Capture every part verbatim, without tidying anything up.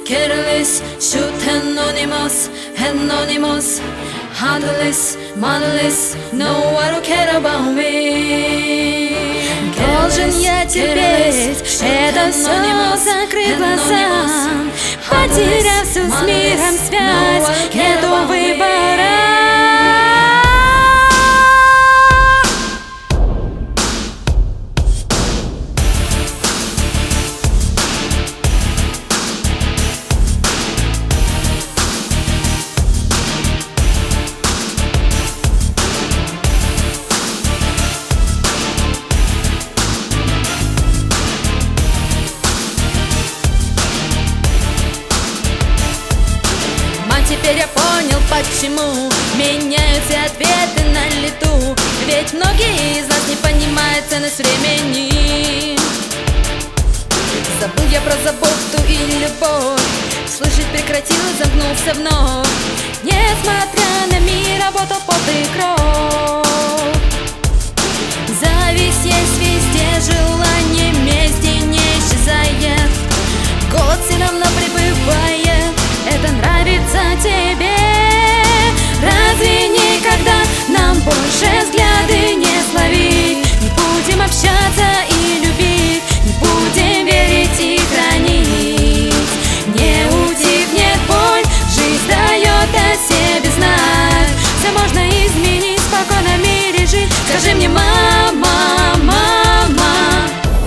careless, shoot anonymous, anonymous, heartless, motherless, no one will care about me. Должен я терпеть, это все закрыть глаза, потеряв всю с миром связь, нету выбора. Теперь я понял, почему меняются ответы на лету. Ведь многие из нас не понимают ценность времени. Забыл я про заботу и любовь, слышать прекратил и замкнулся вновь. Несмотря на мир, работал пот и кровь. Зависть есть везде, желание мести не исчезает. Голод все равно прибывает. Это нравится тебе? Разве никогда нам больше взгляды не словить? Не будем общаться и любить, не будем верить и хранить. Не утихнет боль, жизнь дает о себе знать. Все можно изменить, спокойно в мире жить. Скажи мне, мама, мама.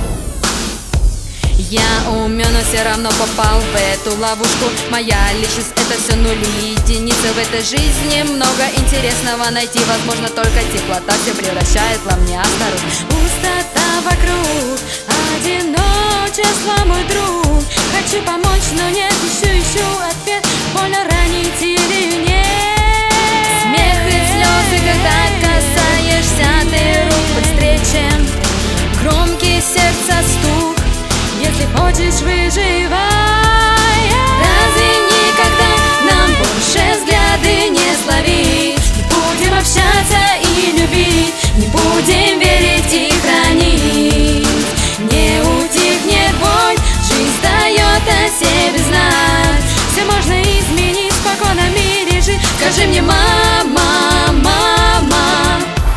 Я умен, но все равно попал в эту ловушку. Моя личность — это все нули и единицы. В этой жизни много интересного найти. Возможно, только теплота все превращает во мне осторожность. Пустота вокруг, одиночество, мой друг. Хочу помочь, но нет, ищу, ищу ответ. Больно ранить или нет? Смех и слезы, когда касаешься ты рук. Быстрее, чем громкий сердца стук. Если хочешь, выживай. Разве никогда нам больше взгляды не словить? Не будем общаться и любить, не будем верить и хранить. Не утихнет боль, жизнь дает о себе знать. Все можно изменить, спокойно в мире жить. Скажи мне, мама, мама.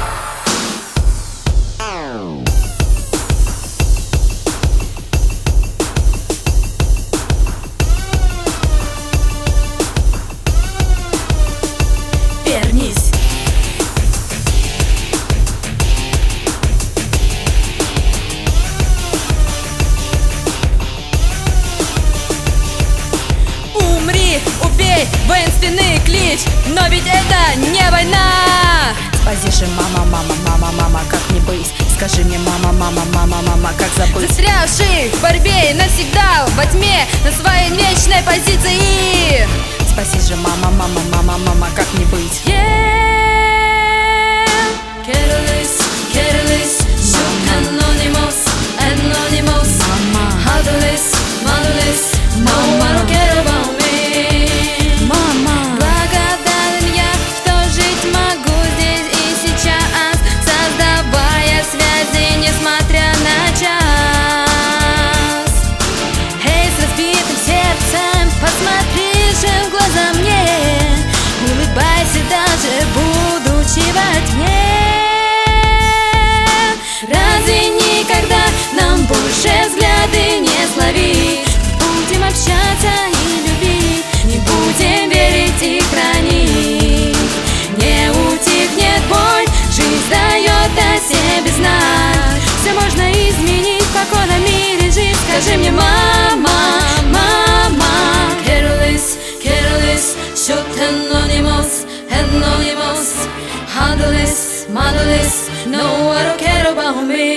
Вернись. Умри, убей, воинственный клич, но ведь это не война. Спаси, мама, мама, мама, мама, как не быть? Скажи мне, мама, мама, мама, мама, как забыть? Застрявший в борьбе и навсегда во тьме, на своей вечной позиции. Спаси же, мама, мама, мама, мама, как не быть? Yeah. Careless, careless, shoot anonymous, anonymous, Mama. heartless, motherless, no one will care about me. Мама. Благодарен я, что жить могу здесь и сейчас, создавая связи, несмотря на час. Эй, с разбитым сердцем, посмотри же в глаза мне, улыбайся даже будучи во тьме. Разве никогда нам больше взгляды не словить? Будем общаться и любить, не будем верить и хранить. Не утихнет боль, жизнь дает о себе знать. Все можно изменить, спокойно в мире жить. Скажи мне, мама, мама. Careless, careless, shoot anonymous, anonymous, heartless, motherless, no one will care about me.